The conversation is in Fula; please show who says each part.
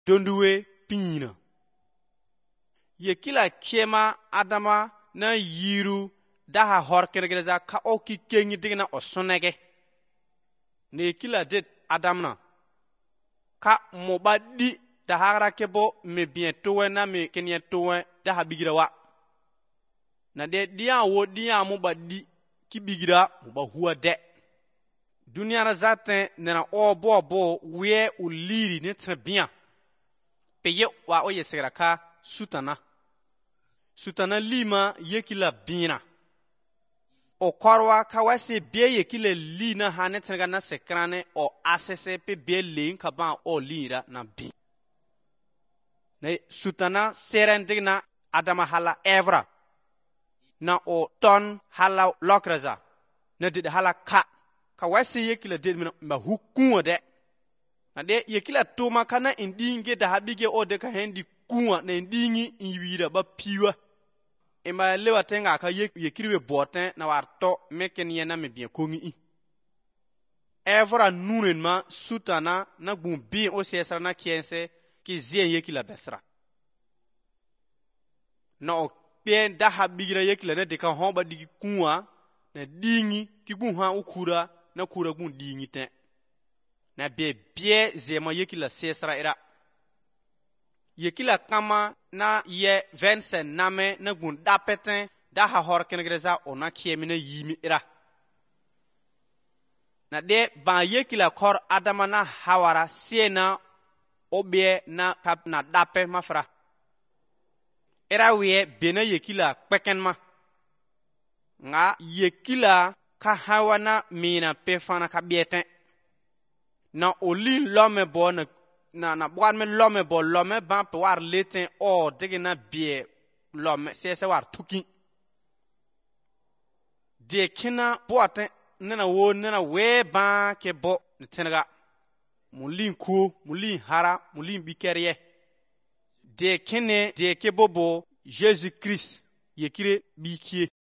Speaker 1: donduwe pina. Ye kila kema adama na yiru daha horkergeza ka oki kengi digna osonege. Ne kila det adamna ka mobadi dahara kebo me bien towe na me kenye towe daha bigira wa. Na de dia wo dia mobadi ki bigira moba huwa de. Dunia zaten nena bo we uliri ne trebien. Peye wa oye segraka sutana. Sutana lima yekila bina. O korwa kawase bie yekile li na hane tenga na sekrane o asese pe bie lin kaban o lira na bin. Ne sutana serendigna adama hala evra. Na o ton hala lokraza. Na did hala ka. Kawase yekila did ma hukunwa de. Na de yekila toma kana indinge da habige o de ka hendi kuwa na indingi inwira ba piwa. Ema lewa tenga ka yekiriwe boten na warto meken yena me bien kongi i. Evra nunen ma sutana na gumbi o sesra na kiense ki zien yekila besra. Na o pen da habigira yekila na deka homba digi kuwa na dingi ki gunha ukura na kura gun dingi ten. Na bie zema yekila sesra era. Yekila kama na ye vense name na gun dapeten da ha horkengreza ona kiemine yimi era. Na de ban yekila kor adama na hawara siena obie na kap na dape mafra. Era wie bena yekila kwekenma. Nga yekila ka hawana mina pefana ka bieten. Na oli lome bo na bwad me lome bo lome ban pe war leten o dege na bie lome se war tuki. De kina boaten nena wo nena we ban ke bo netenga. Mulin ku, mulin hara, mulin bikerie. De kine de ke bobo Jésus Christ yekire bikie.